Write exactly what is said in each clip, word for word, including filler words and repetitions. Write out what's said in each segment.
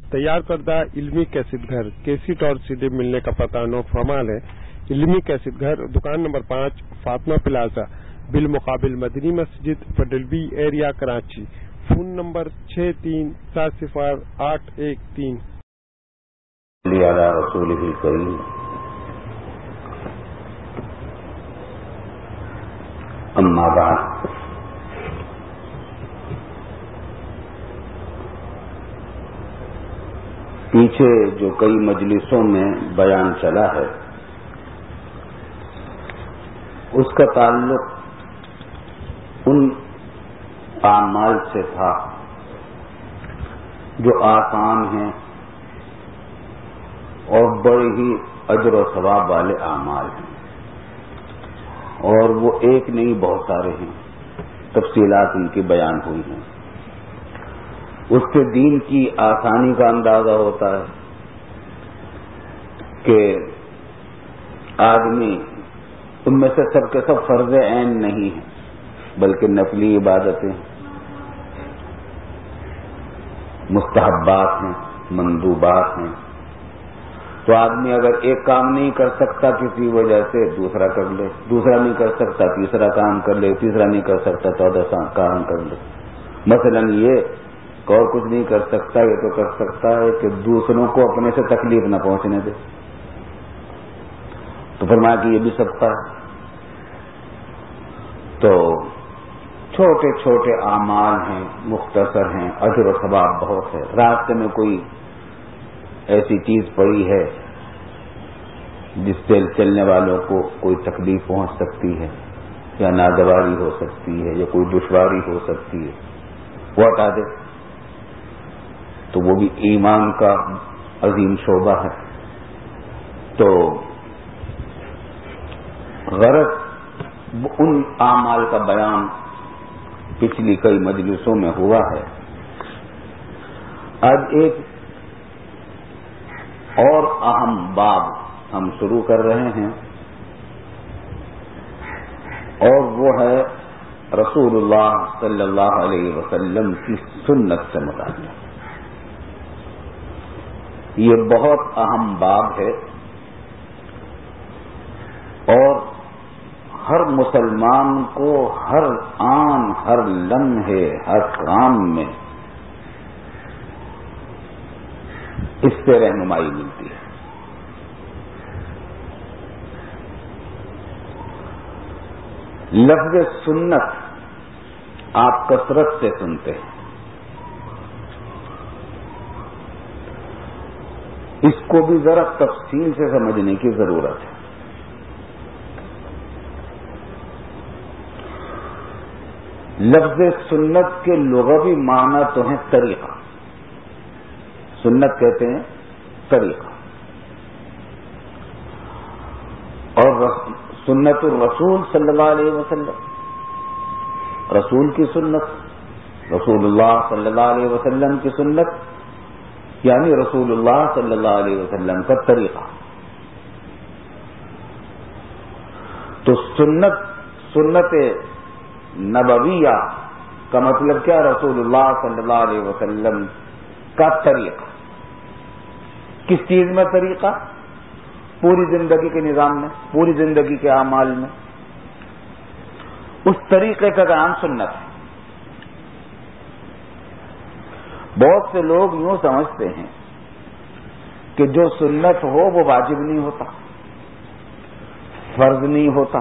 تیار کردہ علمی کیسٹ گھر کیسٹ اور سی ڈی ملنے کا پتہ نو فرمال ہے۔ علمی کیسٹ گھر دکان نمبر پانچ فاطمہ پلازا بالمقابل مدنی مسجد پڈلبی ایریا کراچی۔ فون نمبر چھ تین سات صفر آٹھ ایک تین۔ علی رسولہ الکریم اما بعد، پیچھے جو کئی مجلسوں میں بیان چلا ہے اس کا تعلق ان اعمال سے تھا جو آسان ہیں اور بڑے ہی اجر و ثواب والے اعمال ہیں، اور وہ ایک نہیں بہت سارے ہیں، تفصیلات ان کی بیان ہوئی ہیں۔ اس سے دین کی آسانی کا اندازہ ہوتا ہے کہ آدمی ان میں سے سب کے سب فرض عین نہیں ہیں بلکہ نفلی عبادتیں مستحبات ہیں، مندوبات ہیں۔ تو آدمی اگر ایک کام نہیں کر سکتا کسی وجہ سے دوسرا کر لے، دوسرا نہیں کر سکتا تیسرا کام کر لے، تیسرا نہیں کر سکتا چودہ کام کر لے۔ مثلا یہ کہ اور کچھ نہیں کر سکتا، یہ تو کر سکتا ہے کہ دوسروں کو اپنے سے تکلیف نہ پہنچنے دے، تو فرمایا کہ یہ بھی صدقہ ہے۔ تو چھوٹے چھوٹے اعمال ہیں، مختصر ہیں، اجر و ثواب بہت ہے۔ راستے میں کوئی ایسی چیز پڑی ہے جس سے چلنے والوں کو کوئی تکلیف پہنچ سکتی ہے یا ناگواری ہو سکتی ہے یا کوئی دشواری ہو سکتی ہے، وہ ہٹا دے، تو وہ بھی ایمان کا عظیم شعبہ ہے۔ تو غرض ان اعمال کا بیان پچھلی کئی مجلسوں میں ہوا ہے۔ آج ایک اور اہم باب ہم شروع کر رہے ہیں، اور وہ ہے رسول اللہ صلی اللہ علیہ وسلم کی سنت سے متعلق۔ یہ بہت اہم باب ہے اور ہر مسلمان کو ہر آن، ہر لمحے، ہر کام میں اس سے رہنمائی ملتی ہے۔ لفظ سنت آپ کثرت سے سنتے ہیں، اس کو بھی ذرا تفصیل سے سمجھنے کی ضرورت ہے۔ لفظ سنت کے لغوی معنی تو ہیں طریقہ، سنت کہتے ہیں طریقہ، اور سنت الرسول صلی اللہ علیہ وسلم، رسول کی سنت، رسول اللہ صلی اللہ علیہ وسلم کی سنت یعنی رسول اللہ صلی اللہ علیہ وسلم کا طریقہ۔ تو سنت سنت نبویہ کا مطلب کیا؟ رسول اللہ صلی اللہ علیہ وسلم کا طریقہ۔ کس چیز میں طریقہ؟ پوری زندگی کے نظام میں، پوری زندگی کے اعمال میں، اس طریقے کا نام سنت ہے۔ بہت سے لوگ یوں سمجھتے ہیں کہ جو سنت ہو وہ واجب نہیں ہوتا، فرض نہیں ہوتا۔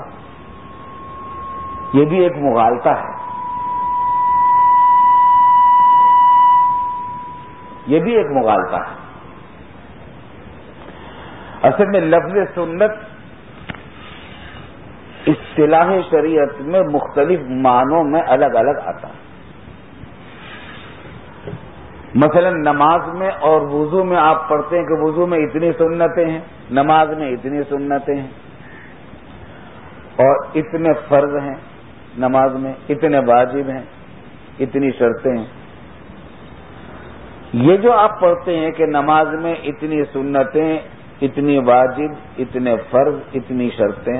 یہ بھی ایک مغالطہ ہے، یہ بھی ایک مغالطہ ہے۔ اصل میں لفظ سنت اصطلاح شریعت میں مختلف معنوں میں الگ الگ آتا ہے۔ مثلا نماز میں اور وضو میں آپ پڑھتے ہیں کہ وضو میں اتنی سنتیں ہیں، نماز میں اتنی سنتیں ہیں، اور اتنے فرض ہیں نماز میں، اتنے واجب ہیں، اتنی شرطیں ہیں۔ یہ جو آپ پڑھتے ہیں کہ نماز میں اتنی سنتیں، اتنی واجب، اتنے فرض، اتنی شرطیں،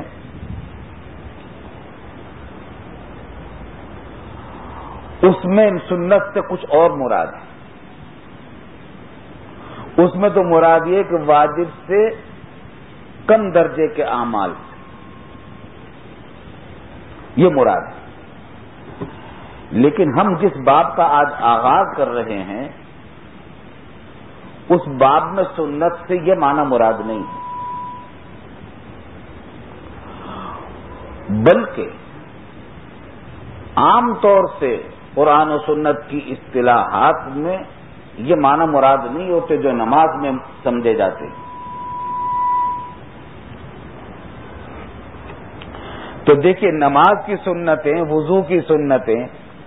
اس میں سنت سے کچھ اور مراد ہے۔ اس میں تو مراد یہ کہ واجب سے کم درجے کے اعمال، یہ مراد ہے۔ لیکن ہم جس باب کا آج آغاز کر رہے ہیں اس باب میں سنت سے یہ معنی مراد نہیں ہے، بلکہ عام طور سے قرآن و سنت کی اصطلاحات میں یہ معنی مراد نہیں ہوتے جو نماز میں سمجھے جاتے ہیں۔ تو دیکھیے، نماز کی سنتیں، وضو کی سنتیں،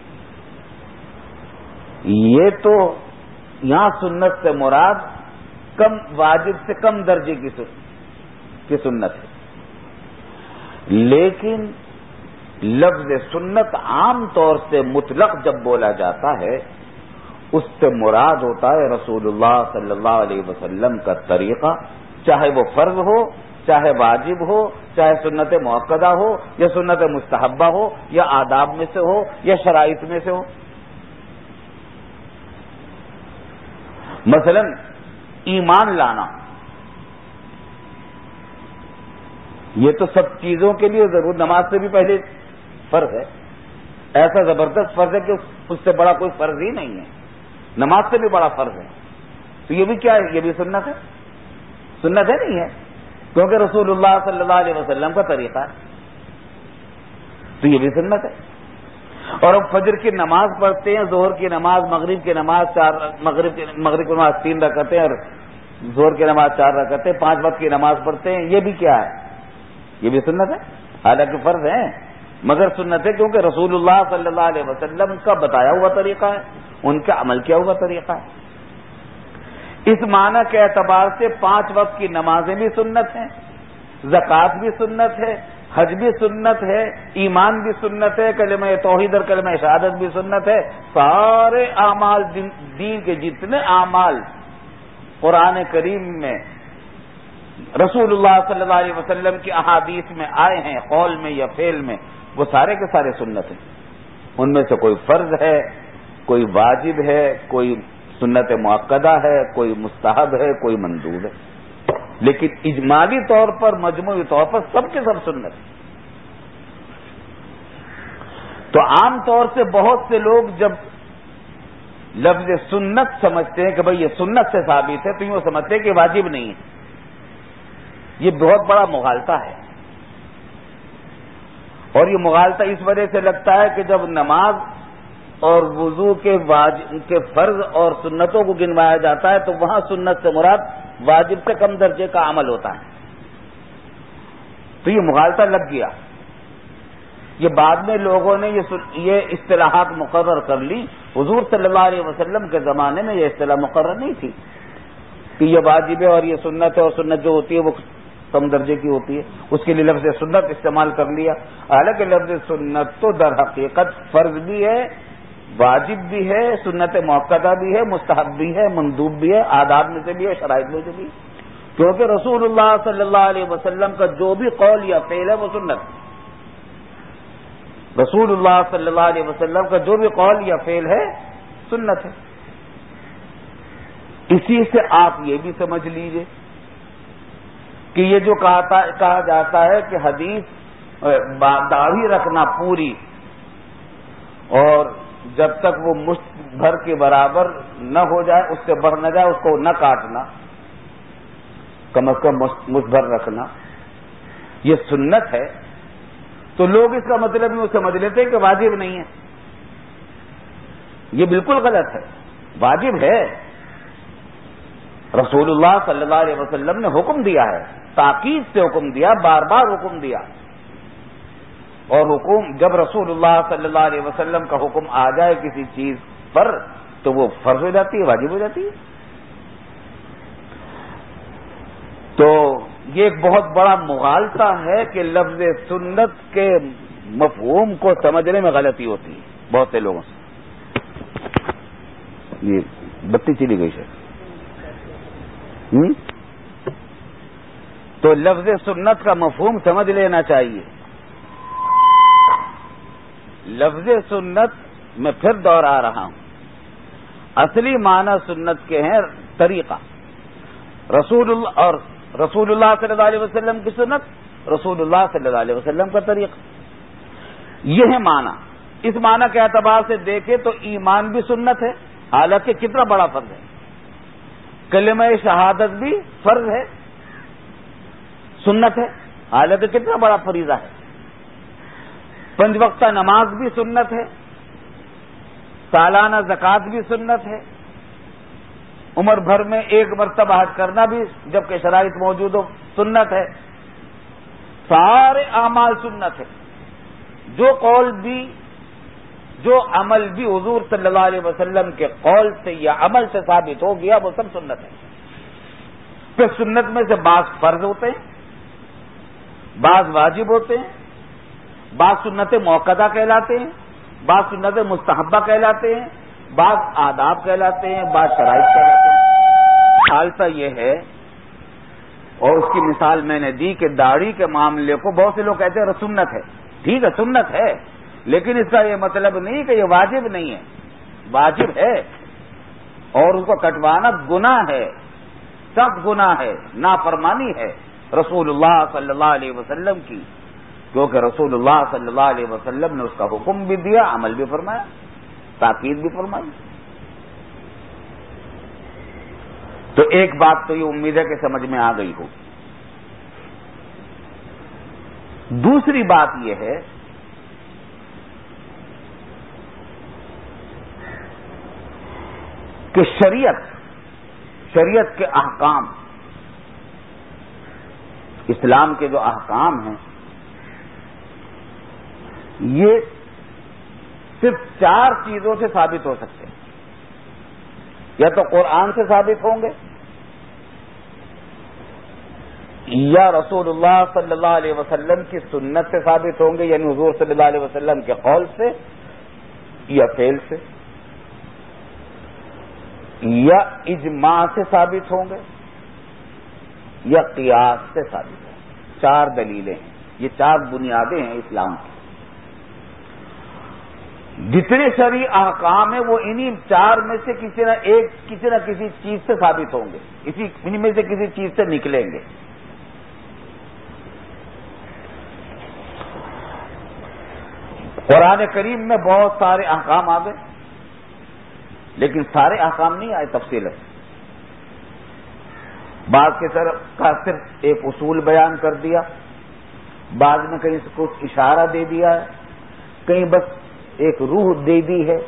یہ تو یہاں سنت سے مراد کم واجب سے کم درجے کی کی سنت ہے، لیکن لفظ سنت عام طور سے مطلق جب بولا جاتا ہے اس سے مراد ہوتا ہے رسول اللہ صلی اللہ علیہ وسلم کا طریقہ، چاہے وہ فرض ہو، چاہے واجب ہو، چاہے سنت مؤکدہ ہو یا سنت مستحبہ ہو یا آداب میں سے ہو یا شرائط میں سے ہو۔ مثلا ایمان لانا، یہ تو سب چیزوں کے لیے ضرور، نماز سے بھی پہلے فرض ہے، ایسا زبردست فرض ہے کہ اس سے بڑا کوئی فرض ہی نہیں ہے، نماز سے بھی بڑا فرض ہے، تو یہ بھی کیا ہے؟ یہ بھی سنت ہے، سنت ہے نہیں ہے، کیونکہ رسول اللہ صلی اللہ علیہ وسلم کا طریقہ ہے، تو یہ بھی سنت ہے۔ اور ہم فجر کی نماز پڑھتے ہیں، ظہر کی نماز، مغرب کی نماز چار، مغرب کی مغرب کی نماز تین رکعتیں اور ظہر کی نماز چار رکعتیں، پانچ وقت کی نماز پڑھتے ہیں، یہ بھی کیا ہے؟ یہ بھی سنت ہے، حالانکہ فرض ہے مگر سنت ہے کیونکہ رسول اللہ صلی اللہ علیہ وسلم کا بتایا ہوا طریقہ ہے، ان کا عمل کیا ہوا طریقہ ہے۔ اس معنی کے اعتبار سے پانچ وقت کی نمازیں بھی سنت ہیں، زکوٰۃ بھی سنت ہے، حج بھی سنت ہے، ایمان بھی سنت ہے، کلمہ توحید اور کلمہ شہادت بھی سنت ہے۔ سارے اعمال، دین کے جتنے اعمال قرآن کریم میں رسول اللہ صلی اللہ علیہ وسلم کی احادیث میں آئے ہیں، قول میں یا فعل میں، وہ سارے کے سارے سنت ہیں۔ ان میں سے کوئی فرض ہے، کوئی واجب ہے، کوئی سنت مؤکدہ ہے، کوئی مستحب ہے، کوئی مندوب ہے، لیکن اجمالی طور پر، مجموعی طور پر سب کے سب سنت ہیں۔ تو عام طور سے بہت سے لوگ جب لفظ سنت سمجھتے ہیں کہ بھئی یہ سنت سے ثابت ہے، تو یوں سمجھتے ہیں کہ واجب نہیں ہے۔ یہ بہت بڑا مغالطہ ہے، اور یہ مغالطہ اس وجہ سے لگتا ہے کہ جب نماز اور وضو کے واجب کے فرض اور سنتوں کو گنوایا جاتا ہے تو وہاں سنت سے مراد واجب سے کم درجے کا عمل ہوتا ہے، تو یہ مغالطہ لگ گیا۔ یہ بعد میں لوگوں نے یہ اصطلاحات مقرر کر لی، حضور صلی اللہ علیہ وسلم کے زمانے میں یہ اصطلاح مقرر نہیں تھی کہ یہ واجب ہے اور یہ سنت ہے، اور سنت جو ہوتی ہے وہ کم درجے کی ہوتی ہے، اس کے لیے لفظ سنت استعمال کر لیا۔ حالانکہ لفظ سنت تو در حقیقت فرض بھی ہے، واجب بھی ہے، سنت مؤکدہ بھی ہے، مستحب بھی ہے، مندوب بھی ہے، آداب میں سے بھی ہے، شرائط میں سے بھی ہے، کیونکہ رسول اللہ صلی اللہ علیہ وسلم کا جو بھی قول یا فعل ہے وہ سنت ہے۔ رسول اللہ صلی اللہ علیہ وسلم کا جو بھی قول یا فعل ہے سنت ہے۔ اسی سے آپ یہ بھی سمجھ لیجئے کہ یہ جو کہا جاتا ہے کہ حدیث داڑھی رکھنا پوری، اور جب تک وہ مشت بھر کے برابر نہ ہو جائے، اس سے بڑھ نہ جائے، اس کو نہ کاٹنا، کم از کم مشت بھر رکھنا، یہ سنت ہے، تو لوگ اس کا مطلب یوں سمجھ لیتے ہیں کہ واجب نہیں ہے۔ یہ بالکل غلط ہے، واجب ہے۔ رسول اللہ صلی اللہ علیہ وسلم نے حکم دیا ہے، تاکید سے حکم دیا، بار بار حکم دیا، اور حکم جب رسول اللہ صلی اللہ علیہ وسلم کا حکم آ جائے کسی چیز پر تو وہ فرض ہو جاتی ہے، واجب ہو جاتی ہے۔ تو یہ ایک بہت بڑا مغالطہ ہے کہ لفظ سنت کے مفہوم کو سمجھنے میں غلطی ہوتی ہے بہت سے لوگوں سے۔ یہ بتی چلی گئی ہے۔ تو لفظ سنت کا مفہوم سمجھ لینا چاہیے۔ لفظ سنت میں پھر دوہرا رہا ہوں، اصلی معنی سنت کے ہیں طریقہ، رسول اللہ اور رسول اللہ صلی اللہ علیہ وسلم کی سنت، رسول اللہ صلی اللہ علیہ وسلم کا طریقہ، یہ ہے معنی۔ اس معنی کے اعتبار سے دیکھیں تو ایمان بھی سنت ہے، حالانکہ کتنا بڑا فرض ہے۔ کلمہ شہادت بھی فرض ہے، سنت ہے، حالانکہ کتنا بڑا فریضہ ہے۔ پنج وقتہ نماز بھی سنت ہے، سالانہ زکوٰۃ بھی سنت ہے، عمر بھر میں ایک مرتبہ حج کرنا بھی جبکہ شرائط موجود ہو سنت ہے۔ سارے اعمال سنت ہے، جو قول بھی جو عمل بھی حضور صلی اللہ علیہ وسلم کے قول سے یا عمل سے ثابت ہو گیا وہ سب سنت ہے۔ پھر سنت میں سے بعض فرض ہوتے ہیں، بعض واجب ہوتے ہیں، بعض سنت موقدہ کہلاتے ہیں، بعض سنت مستحبہ کہلاتے ہیں، بعض آداب کہلاتے ہیں، بعض شرائط کہلاتے ہیں۔ حالتا یہ ہے، اور اس کی مثال میں نے دی کہ داڑھی کے معاملے کو بہت سے لوگ کہتے ہیں سنت ہے، ٹھیک ہے سنت ہے، لیکن اس کا یہ مطلب نہیں کہ یہ واجب نہیں ہے، واجب ہے، اور اس کو کٹوانا گناہ ہے، سخت گناہ ہے، نافرمانی ہے رسول اللہ صلی اللہ علیہ وسلم کی، کیونکہ رسول اللہ صلی اللہ علیہ وسلم نے اس کا حکم بھی دیا، عمل بھی فرمایا، تاکید بھی فرمائی۔ تو ایک بات تو یہ امید ہے کہ سمجھ میں آ گئی ہو۔ دوسری بات یہ ہے کہ شریعت شریعت کے احکام، اسلام کے جو احکام ہیں، یہ صرف چار چیزوں سے ثابت ہو سکتے ہیں۔ یا تو قرآن سے ثابت ہوں گے، یا رسول اللہ صلی اللہ علیہ وسلم کی سنت سے ثابت ہوں گے، یعنی حضور صلی اللہ علیہ وسلم کے قول سے یا فعل سے، یا اجماع سے ثابت ہوں گے، یا قیاس سے ثابت ہوں گے۔ چار دلیلیں ہیں، یہ چار بنیادیں ہیں اسلام کی۔ جتنے شرعی احکام ہیں وہ انہی چار میں سے کسی نہ ایک کسی نہ کسی چیز سے ثابت ہوں گے، اسی ان میں سے کسی چیز سے نکلیں گے۔ قرآن کریم میں بہت سارے احکام آ گئے، لیکن سارے احکام نہیں آئے تفصیل ہے۔ بعض کی طرف کا صرف ایک اصول بیان کر دیا، بعض میں کہیں کچھ اشارہ دے دیا ہے، کہیں بس ایک روح دے دی ہے،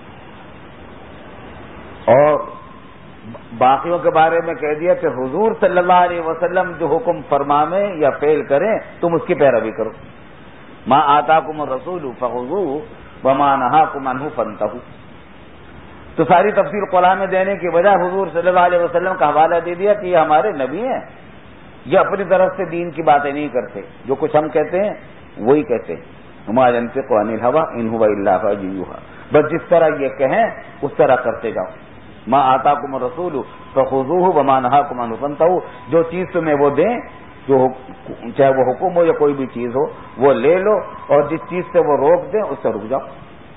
اور باقیوں کے بارے میں کہہ دیا کہ حضور صلی اللہ علیہ وسلم جو حکم فرمائیں یا فعل کریں تم اس کی پیروی کرو۔ ما آتاکم الرسول فخذوہ وما نہاکم عنہ فانتہوا۔ تو ساری تفصیل قرآن میں دینے کی وجہ حضور صلی اللہ علیہ وسلم کا حوالہ دے دیا کہ یہ ہمارے نبی ہیں، یہ اپنی طرف سے دین کی باتیں نہیں کرتے، جو کچھ ہم کہتے ہیں وہی کہتے ہیں۔ وما ينطق عن الهوى ان هو الا وحی یوحی، بس جس طرح یہ کہیں اس طرح کرتے جاؤ۔ ما آتاکم الرسول فخذوہ وما نہاکم عنہ فانتہوا، جو چیز تمہیں وہ دیں، جو چاہے وہ حکم ہو یا کوئی بھی چیز ہو وہ لے لو، اور جس چیز سے وہ روک دیں اس سے رک جاؤ۔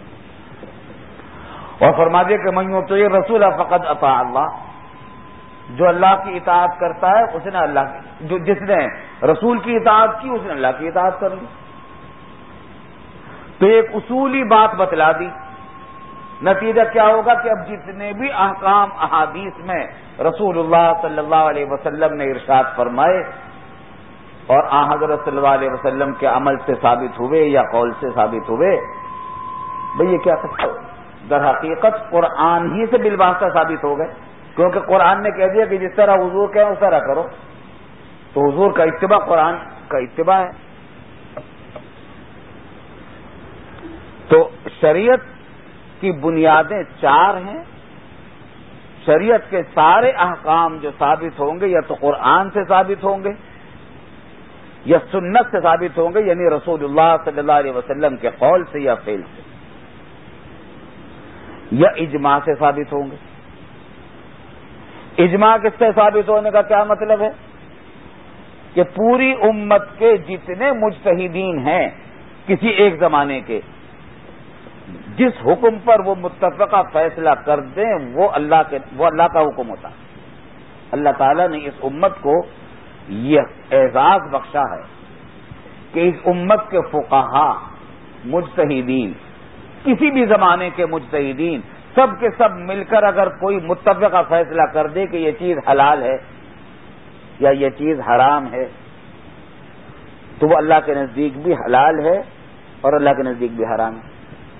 اور فرما دیا کہ من یطیع الرسول فقد اطاع اللہ، جو اللہ کی اطاعت کرتا ہے اس نے اللہ کی، جو جس نے رسول کی اطاعت کی اس نے اللہ کی اطاعت کر لی۔ تو ایک اصولی بات بتلا دی، نتیجہ کیا ہوگا کہ اب جتنے بھی احکام احادیث میں رسول اللہ صلی اللہ علیہ وسلم نے ارشاد فرمائے اور آن حضرت صلی اللہ علیہ وسلم کے عمل سے ثابت ہوئے یا قول سے ثابت ہوئے، بھئی یہ کیا کرتا ہے؟ در حقیقت قرآن ہی سے بالواسطہ ثابت ہو گئے، کیونکہ قرآن نے کہہ دیا کہ جس طرح حضور کہیں اس طرح کرو، تو حضور کا اتباع قرآن کا اتباع ہے۔ تو شریعت کی بنیادیں چار ہیں، شریعت کے سارے احکام جو ثابت ہوں گے یا تو قرآن سے ثابت ہوں گے یا سنت سے ثابت ہوں گے، یعنی رسول اللہ صلی اللہ علیہ وسلم کے قول سے یا فعل سے، یا اجماع سے ثابت ہوں گے۔ اجماع کس سے ثابت ہونے کا کیا مطلب ہے؟ کہ پوری امت کے جتنے مجتہدین ہیں کسی ایک زمانے کے، جس حکم پر وہ متفقہ فیصلہ کر دیں وہ اللہ کے وہ اللہ کا حکم ہوتا ہے۔ اللہ تعالیٰ نے اس امت کو یہ اعزاز بخشا ہے کہ اس امت کے فقہا، مجتہدین، کسی بھی زمانے کے مجتہدین سب کے سب مل کر اگر کوئی متفقہ فیصلہ کر دے کہ یہ چیز حلال ہے یا یہ چیز حرام ہے تو وہ اللہ کے نزدیک بھی حلال ہے اور اللہ کے نزدیک بھی حرام ہے۔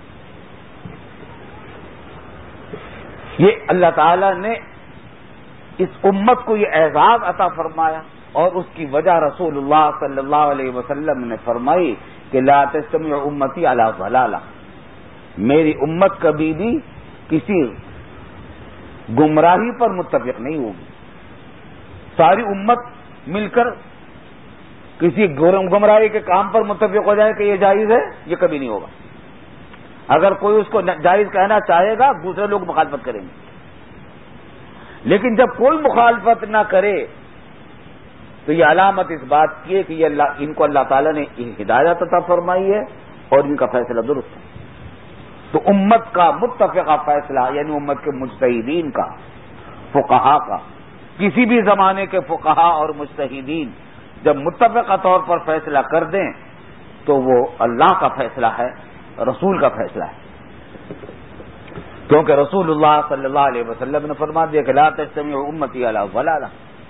یہ اللہ تعالی نے اس امت کو یہ اعزاز عطا فرمایا اور اس کی وجہ رسول اللہ صلی اللہ علیہ وسلم نے فرمائی کہ لا تجتمع امتی علی ضلالہ، میری امت کبھی بھی کسی گمراہی پر متفق نہیں ہوگی۔ ساری امت مل کر کسی گمراہی کے کام پر متفق ہو جائے کہ یہ جائز ہے، یہ کبھی نہیں ہوگا۔ اگر کوئی اس کو جائز کہنا چاہے گا دوسرے لوگ مخالفت کریں گے، لیکن جب کوئی مخالفت نہ کرے تو یہ علامت اس بات کی ہے کہ یہ اللہ ان کو اللہ تعالیٰ نے ہدایت عطا فرمائی ہے اور ان کا فیصلہ درست ہے۔ تو امت کا متفقہ فیصلہ یعنی امت کے مجتہدین کا، فقہا کا، کسی بھی زمانے کے فقہا اور مجتہدین جب متفقہ طور پر فیصلہ کر دیں تو وہ اللہ کا فیصلہ ہے، رسول کا فیصلہ ہے، کیونکہ رسول اللہ صلی اللہ علیہ وسلم نے فرما دیا کہ لا تجتمع امتی علی ضلالہ،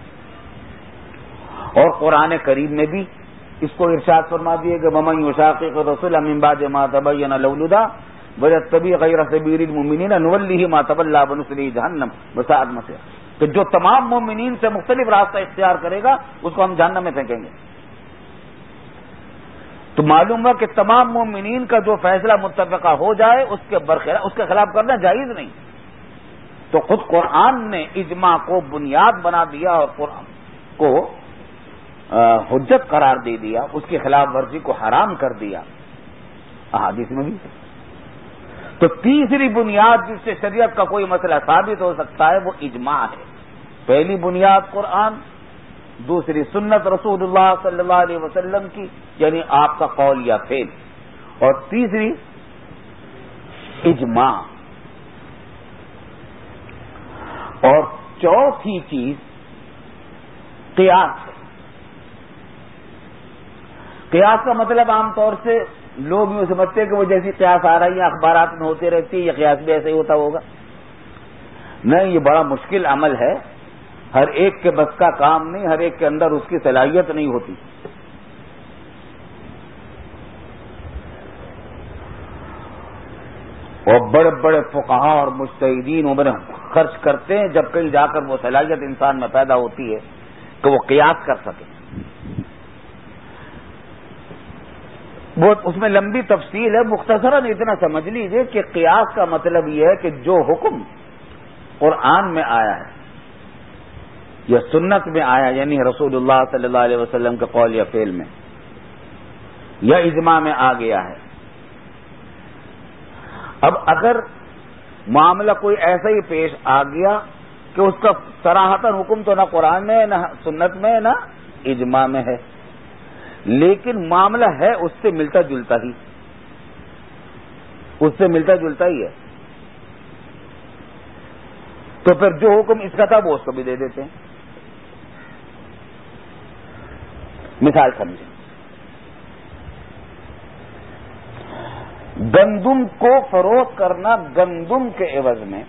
اور قرآن کریم میں بھی اس کو ارشاد فرما دیا کہ ومن یشاقق الرسول من بعد ما تبین له الهدى ویتبع غیر سبیل المؤمنین نولہ ما تولى ونصلہ جہنم وساءت مصیرا، کہ جو تمام مومنین سے مختلف راستہ اختیار کرے گا اس کو ہم جہنم میں پھینکیں گے۔ تو معلوم ہوا کہ تمام مومنین کا جو فیصلہ متفقہ ہو جائے اس کے برخلاف اس کے خلاف کرنا جائز نہیں۔ تو خود قرآن نے اجماع کو بنیاد بنا دیا اور قرآن کو حجت قرار دے دیا، اس کی خلاف ورزی کو حرام کر دیا احادیث میں بھی۔ تو تیسری بنیاد جس سے شریعت کا کوئی مسئلہ ثابت ہو سکتا ہے وہ اجماع ہے۔ پہلی بنیاد قرآن، دوسری سنت رسول اللہ صلی اللہ علیہ وسلم کی یعنی آپ کا قول یا فعل، اور تیسری اجماع، اور چوتھی چیز قیاس ہے۔ قیاس کا مطلب عام طور سے لوگ یوں سمجھتے ہیں کہ وہ جیسی قیاس آ رہی ہیں اخبارات میں ہوتی رہتی ہے، یہ قیاس بھی ایسے ہی ہوتا ہوگا۔ نہیں، یہ بڑا مشکل عمل ہے، ہر ایک کے بس کا کام نہیں، ہر ایک کے اندر اس کی صلاحیت نہیں ہوتی۔ اور بڑے بڑے فقہا اور مجتہدین عمر خرچ کرتے ہیں جب کہیں جا کر وہ صلاحیت انسان میں پیدا ہوتی ہے کہ وہ قیاس کر سکے۔ وہ اس میں لمبی تفصیل ہے، مختصراً اتنا سمجھ لیجئے کہ قیاس کا مطلب یہ ہے کہ جو حکم قرآن میں آیا ہے یا سنت میں آیا یعنی رسول اللہ صلی اللہ علیہ وسلم کے قول یا فعل میں یا اجماع میں آ گیا ہے، اب اگر معاملہ کوئی ایسا ہی پیش آ گیا کہ اس کا صراحتاً حکم تو نہ قرآن میں ہے نہ سنت میں ہے نہ اجماع میں ہے، لیکن معاملہ ہے اس سے ملتا جلتا ہی اس سے ملتا جلتا ہی ہے، تو پھر جو حکم اس کا تھا وہ اس کو بھی دے دیتے ہیں۔ مثال سمجھیں، گندم کو فروخت کرنا، گندم کے عوض میں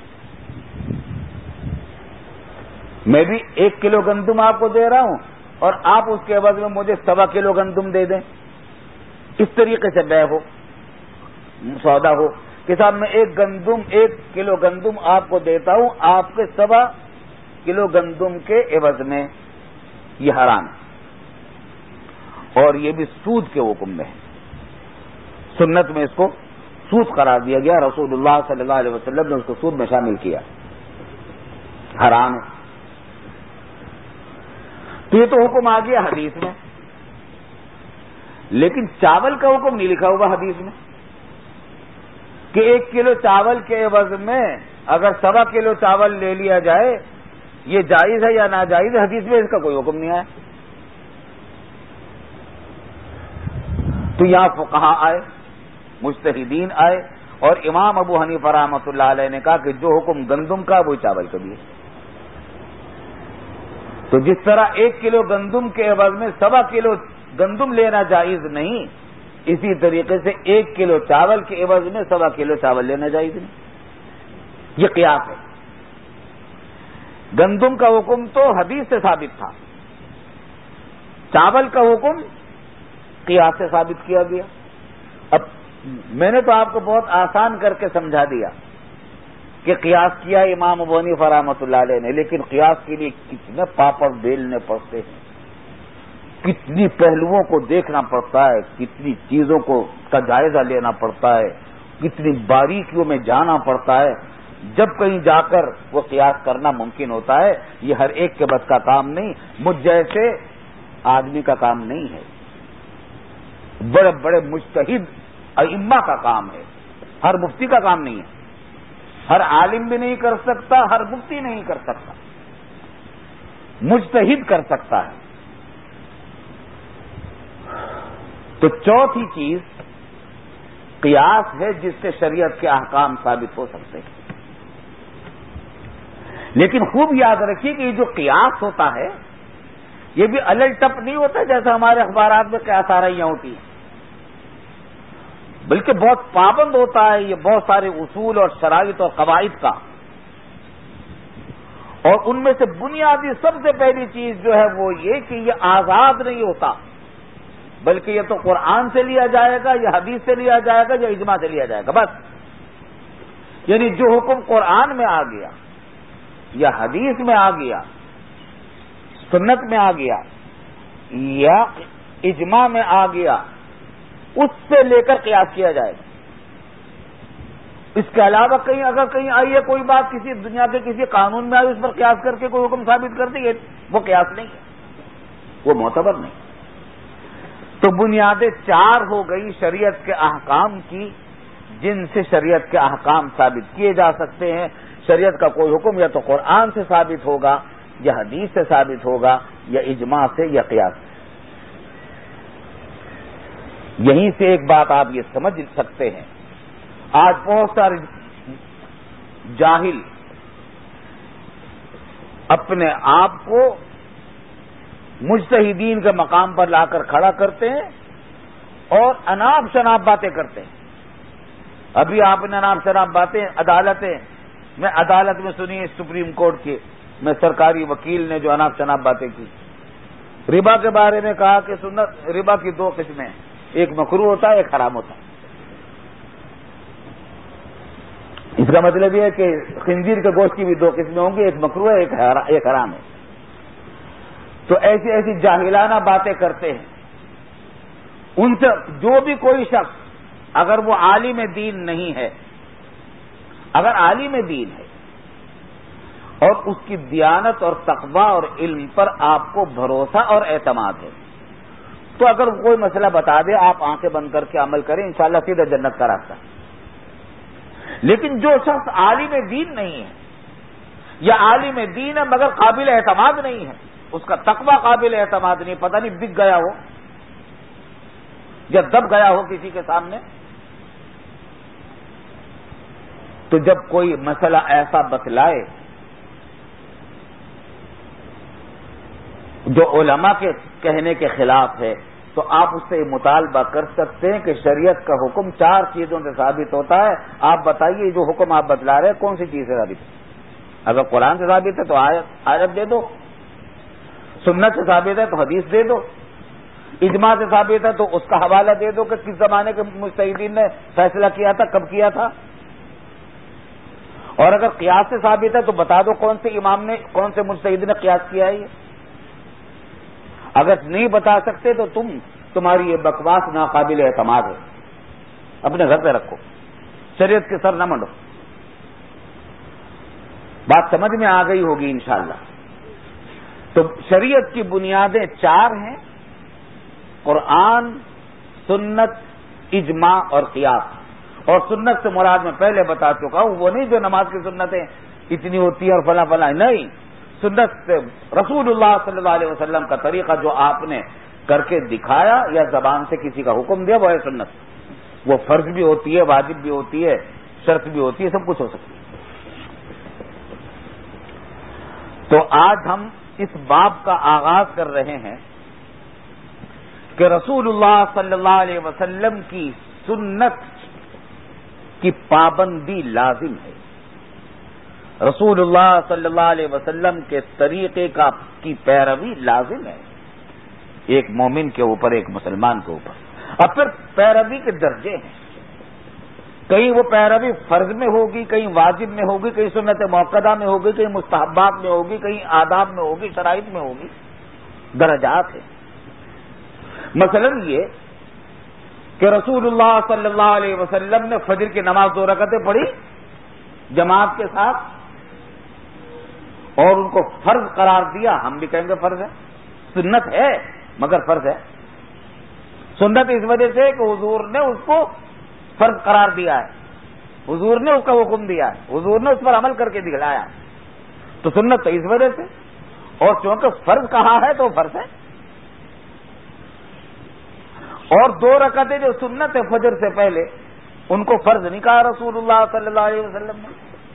میں بھی ایک کلو گندم آپ کو دے رہا ہوں اور آپ اس کے عوض میں مجھے سوا کلو گندم دے دیں، اس طریقے سے بے ہو، سودا ہو کہ صاحب میں ایک گندم ایک کلو گندم آپ کو دیتا ہوں، آپ کے سوا کلو گندم کے عوض میں، یہ حرام ہے اور یہ بھی سود کے حکم میں ہے۔ سنت میں اس کو سود قرار دیا گیا، رسول اللہ صلی اللہ علیہ وسلم نے اس کو سود میں شامل کیا، حرام ہے۔ تو یہ تو حکم آ گیا حدیث میں، لیکن چاول کا حکم نہیں لکھا ہوا حدیث میں کہ ایک کلو چاول کے عوض میں اگر سوا کلو چاول لے لیا جائے یہ جائز ہے یا ناجائز ہے، حدیث میں اس کا کوئی حکم نہیں آیا۔ تو یہاں فقہا آئے، مجتہدین آئے اور امام ابو حنیفہ رحمۃ اللہ علیہ نے کہا کہ جو حکم گندم کا وہ چاول کا بھی ہے۔ تو جس طرح ایک کلو گندم کے عوض میں سوا کلو گندم لینا جائز نہیں، اسی طریقے سے ایک کلو چاول کے عوض میں سوا کلو چاول لینا جائز نہیں۔ یہ قیاس ہے۔ گندم کا حکم تو حدیث سے ثابت تھا، چاول کا حکم قیاس سے ثابت کیا گیا۔ اب میں نے تو آپ کو بہت آسان کر کے سمجھا دیا کہ قیاس کیا امام ابو حنیفہ رحمۃ اللہ علیہ نے، لیکن قیاس کے لیے کتنے پاپڑ بیلنے پڑتے ہیں، کتنی پہلوؤں کو دیکھنا پڑتا ہے، کتنی چیزوں کو کا جائزہ لینا پڑتا ہے، کتنی باریکیوں میں جانا پڑتا ہے، جب کہیں جا کر وہ قیاس کرنا ممکن ہوتا ہے۔ یہ ہر ایک کے بس کا کام نہیں، مجھ جیسے آدمی کا کام نہیں ہے، بڑے بڑے مجتہد ائمہ کا کام ہے، ہر مفتی کا کام نہیں ہے، ہر عالم بھی نہیں کر سکتا، ہر مفتی نہیں کر سکتا، مجتہد کر سکتا ہے۔ تو چوتھی چیز قیاس ہے جس سے شریعت کے احکام ثابت ہو سکتے ہیں۔ لیکن خوب یاد رکھیے کہ یہ جو قیاس ہوتا ہے یہ بھی الٹ ٹپ نہیں ہوتا جیسا ہمارے اخبارات میں قیاس آرائیاں ہوتی ہیں، بلکہ بہت پابند ہوتا ہے یہ بہت سارے اصول اور شرائط اور قواعد کا، اور ان میں سے بنیادی سب سے پہلی چیز جو ہے وہ یہ کہ یہ آزاد نہیں ہوتا، بلکہ یہ تو قرآن سے لیا جائے گا یا حدیث سے لیا جائے گا یا اجماع سے لیا جائے گا، بس۔ یعنی جو حکم قرآن میں آ گیا یا حدیث میں آ گیا، سنت میں آ گیا یا اجماع میں آ گیا، اس سے لے کر قیاس کیا جائے گا۔ اس کے علاوہ کہیں اگر کہیں آئی ہے کوئی بات کسی دنیا کے کسی قانون میں آئی، اس پر قیاس کر کے کوئی حکم ثابت کر دیں، وہ قیاس نہیں ہے، وہ معتبر نہیں۔ تو بنیادیں چار ہو گئی شریعت کے احکام کی جن سے شریعت کے احکام ثابت کیے جا سکتے ہیں۔ شریعت کا کوئی حکم یا تو قرآن سے ثابت ہوگا یا حدیث سے ثابت ہوگا یا اجماع سے یا قیاس سے۔ یہیں سے ایک بات آپ یہ سمجھ سکتے ہیں، آج بہت سارے جاہل اپنے آپ کو مجتہدین کے مقام پر لا کر کھڑا کرتے ہیں اور اناب شناب باتیں کرتے ہیں۔ ابھی آپ نے اناب شناب باتیں عدالتیں میں عدالت میں سنی سپریم کورٹ کے میں سرکاری وکیل نے جو اناب شناب باتیں کی، ربا کے بارے میں کہا کہ سنت ربا کی دو قسمیں، ایک مکروہ ہوتا ہے ایک حرام ہوتا ہے۔ اس کا مطلب یہ ہے کہ خنزیر کے گوشت کی بھی دو قسمیں ہوں گی، ایک مکروہ ہے ایک حرام ہے۔ تو ایسی ایسی جاہلانہ باتیں کرتے ہیں۔ ان سے جو بھی کوئی شخص اگر وہ عالم دین نہیں ہے، اگر عالم دین ہے اور اس کی دیانت اور تقوی اور علم پر آپ کو بھروسہ اور اعتماد ہے، تو اگر کوئی مسئلہ بتا دے آپ آنکھیں بند کر کے عمل کریں، انشاءاللہ سیدھا جنت کا راستہ۔ لیکن جو شخص عالم دین نہیں ہے یا عالم دین ہے مگر قابل اعتماد نہیں ہے، اس کا تقوی قابل اعتماد نہیں، پتہ نہیں بک گیا ہو یا دب گیا ہو کسی کے سامنے، تو جب کوئی مسئلہ ایسا بتلائے جو علماء کے کہنے کے خلاف ہے، تو آپ اس سے مطالبہ کر سکتے ہیں کہ شریعت کا حکم چار چیزوں سے ثابت ہوتا ہے، آپ بتائیے جو حکم آپ بتلا رہے ہیں کون سی چیز سے ثابت ہے؟ اگر قرآن سے ثابت ہے تو آیت آیت دے دو، سنت سے ثابت ہے تو حدیث دے دو، اجماع سے ثابت ہے تو اس کا حوالہ دے دو کہ کس زمانے کے مجتہدین نے فیصلہ کیا تھا، کب کیا تھا، اور اگر قیاس سے ثابت ہے تو بتا دو کون سے امام نے کون سے مجتہد نے قیاس کیا ہے۔ اگر نہیں بتا سکتے تو تم تمہاری یہ بکواس ناقابل اعتماد ہے، اپنے گھر پہ رکھو، شریعت کے سر نہ منڈو۔ بات سمجھ میں آ گئی ہوگی انشاءاللہ۔ تو شریعت کی بنیادیں چار ہیں، قرآن، سنت، اجماع اور قیاس۔ اور سنت سے مراد میں پہلے بتا چکا ہوں، وہ نہیں جو نماز کی سنتیں اتنی ہوتی ہے اور فلاں فلاں، نہیں، سنت سے رسول اللہ صلی اللہ علیہ وسلم کا طریقہ جو آپ نے کر کے دکھایا یا زبان سے کسی کا حکم دیا وہ ہے سنت۔ وہ فرض بھی ہوتی ہے، واجب بھی ہوتی ہے، شرط بھی ہوتی ہے، سب کچھ ہو سکتی ہے۔ تو آج ہم اس باب کا آغاز کر رہے ہیں کہ رسول اللہ صلی اللہ علیہ وسلم کی سنت کی پابندی لازم ہے. رسول اللہ صلی اللہ علیہ وسلم کے طریقے کا کی پیروی لازم ہے ایک مومن کے اوپر، ایک مسلمان کے اوپر. اور پھر پیروی کے درجے ہیں، کہیں وہ پیروی فرض میں ہوگی، کہیں واجب میں ہوگی، کہیں سنت موقدہ میں ہوگی، کہیں مستحبات میں ہوگی، کہیں آداب میں ہوگی، شرائط میں ہوگی. درجات ہیں. مثلا یہ کہ رسول اللہ صلی اللہ علیہ وسلم نے فجر کی نماز دو رکعتیں پڑھی جماعت کے ساتھ اور ان کو فرض قرار دیا. ہم بھی کہیں گے فرض ہے، سنت ہے مگر فرض ہے. سنت اس وجہ سے کہ حضور نے اس کو فرض قرار دیا ہے، حضور نے اس کا حکم دیا ہے، حضور نے اس پر عمل کر کے دکھلایا. تو سنت تو اس وجہ سے، اور چونکہ فرض کہا ہے تو فرض ہے. اور دو رکعتیں جو سنت ہے فجر سے پہلے، ان کو فرض نہیں کہا رسول اللہ صلی اللہ علیہ وسلم نے.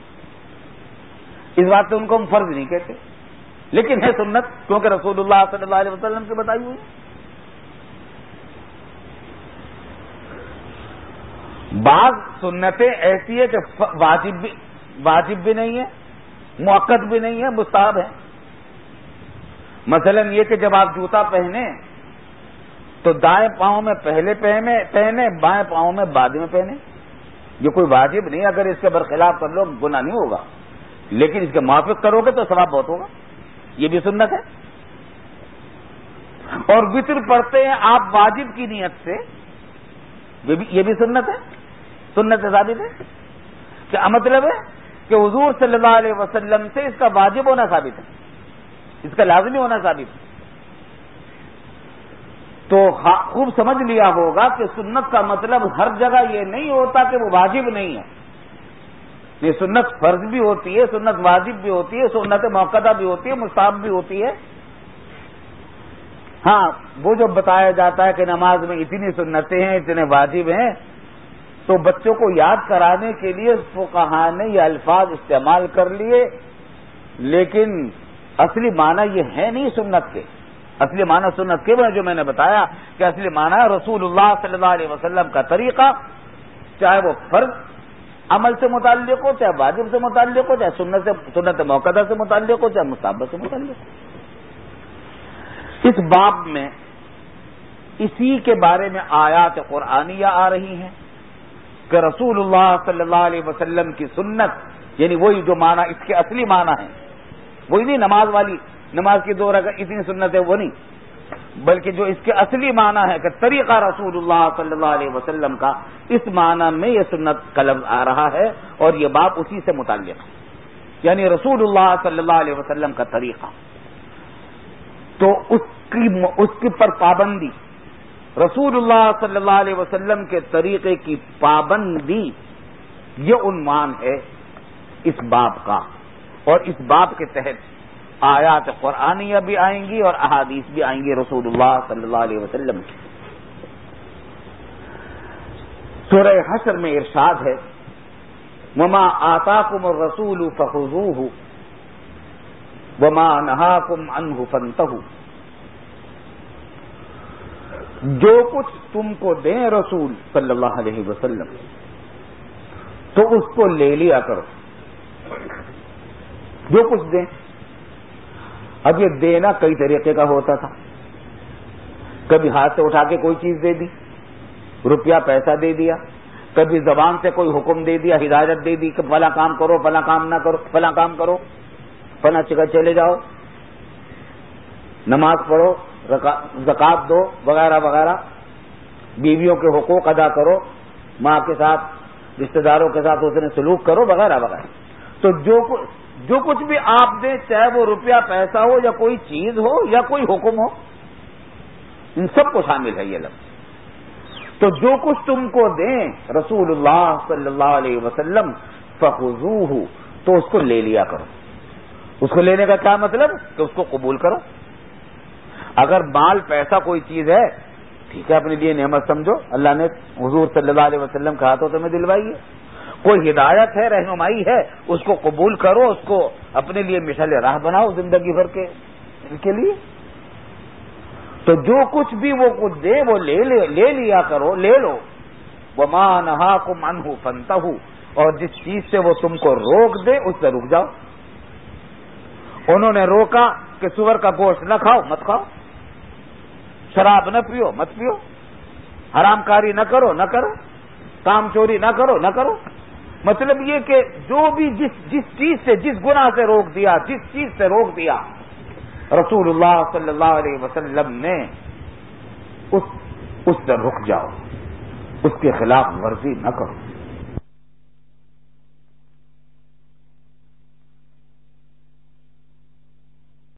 اس بات سے ان کو ہم فرض نہیں کہتے، لیکن ہے سنت کیونکہ رسول اللہ صلی اللہ علیہ وسلم کی بتائی ہوئی. بعض سنتیں ایسی ہے کہ واجب بھی واجب بھی نہیں ہے، مؤکد بھی نہیں ہے، مستحب ہے. مثلا یہ کہ جب آپ جوتا پہنے تو دائیں پاؤں میں پہلے پہنے پہنے بائیں پاؤں میں بعد میں پہنے. یہ کوئی واجب نہیں، اگر اس کے برخلاف کر لو گناہ نہیں ہوگا، لیکن اس کے موافق کرو گے تو ثواب بہت ہوگا. یہ بھی سنت ہے. اور وتر پڑھتے ہیں آپ واجب کی نیت سے، یہ بھی سنت ہے. سنت سے ثابت ہے. کیا مطلب ہے کہ حضور صلی اللہ علیہ وسلم سے اس کا واجب ہونا ثابت ہے، اس کا لازمی ہونا ثابت ہے. تو خوب سمجھ لیا ہوگا کہ سنت کا مطلب ہر جگہ یہ نہیں ہوتا کہ وہ واجب نہیں ہے. یہ سنت فرض بھی ہوتی ہے، سنت واجب بھی ہوتی ہے، سنت موقدہ بھی ہوتی ہے، مستحب بھی ہوتی ہے. ہاں وہ جو بتایا جاتا ہے کہ نماز میں اتنی سنتیں ہیں، اتنے واجب ہیں، تو بچوں کو یاد کرانے کے لیے فقہاء نے یہ الفاظ استعمال کر لیے، لیکن اصلی معنی یہ ہے نہیں سنت کے. اصلی معنی سنت کے جو میں نے بتایا کہ اصلی معنی ہے رسول اللہ صلی اللہ علیہ وسلم کا طریقہ، چاہے وہ فرض عمل سے متعلق ہو، چاہے واجب سے متعلق ہو، چاہے سنت سے سنت موقدہ سے متعلق ہو، چاہے مستحب سے متعلق ہو. اس باب میں اسی کے بارے میں آیات قرآنیہ آ رہی ہیں کہ رسول اللہ صلی اللہ علیہ وسلم کی سنت، یعنی وہی جو معنی اس کے اصلی معنی ہے، وہی نہیں نماز والی نماز کی دو رکعت اتنی سنت ہے وہ نہیں، بلکہ جو اس کے اصلی معنی ہے کہ طریقہ رسول اللہ صلی اللہ علیہ وسلم کا، اس معنی میں یہ سنت کا لفظ آ رہا ہے اور یہ باب اسی سے متعلق ہے، یعنی رسول اللہ صلی اللہ علیہ وسلم کا طریقہ. تو اس کی اس کی پر پابندی، رسول اللہ صلی اللہ علیہ وسلم کے طریقے کی پابندی، یہ عنوان ہے اس باب کا. اور اس باب کے تحت آیات قرآنیہ بھی آئیں گی اور احادیث بھی آئیں گی رسول اللہ صلی اللہ علیہ وسلم کی. سورہ حشر میں ارشاد ہے وَمَا آتَاكُمُ الرَّسُولُ فَخُذُوهُ وَمَا نَهَاكُمْ عَنْهُ فَانْتَهُوا. جو کچھ تم کو دیں رسول صلی اللہ علیہ وسلم تو اس کو لے لیا کرو. جو کچھ دیں، اب یہ دینا کئی طریقے کا ہوتا تھا. کبھی ہاتھ سے اٹھا کے کوئی چیز دے دی، روپیہ پیسہ دے دیا، کبھی زبان سے کوئی حکم دے دیا، ہدایت دے دی کہ فلاں کام کرو، فلاں کام نہ کرو، فلاں کام کرو، فلاں جگہ چلے جاؤ، نماز پڑھو، زکات دو، وغیرہ وغیرہ، بیویوں کے حقوق ادا کرو، ماں کے ساتھ رشتہ داروں کے ساتھ اس نے سلوک کرو، وغیرہ وغیرہ. تو جو جو کچھ بھی آپ دیں، چاہے وہ روپیہ پیسہ ہو یا کوئی چیز ہو یا کوئی حکم ہو، ان سب کو شامل ہے یہ لفظ. تو جو کچھ تم کو دیں رسول اللہ صلی اللہ علیہ وسلم فخذوہ، تو اس کو لے لیا کرو. اس کو لینے کا کیا مطلب کہ اس کو قبول کرو. اگر مال پیسہ کوئی چیز ہے، ٹھیک ہے، اپنے لیے نعمت سمجھو، اللہ نے حضور صلی اللہ علیہ وسلم کے ہاتھوں تمہیں دلوائی ہے. کوئی ہدایت ہے، رہنمائی ہے، اس کو قبول کرو، اس کو اپنے لیے مشعل راہ بناؤ زندگی بھر کے ان کے لیے۔ تو جو کچھ بھی وہ کچھ دے وہ لے لے لے لیا کرو، لے لو۔ وَمَا نَهَاكُمْ عَنْهُ فَانْتَهُوا، اور جس چیز سے وہ تم کو روک دے اس سے رک جاؤ۔ انہوں نے روکا کہ سور کا گوشت نہ کھاؤ، مت کھاؤ، شراب نہ پیو، مت پیو، حرام کاری نہ کرو، نہ کرو، کام چوری نہ کرو، نہ کرو۔ مطلب یہ کہ جو بھی جس جس چیز سے، جس گناہ سے روک دیا، جس چیز سے روک دیا رسول اللہ صلی اللہ علیہ وسلم نے، اس اس سے رک جاؤ، اس کے خلاف ورزی نہ کرو۔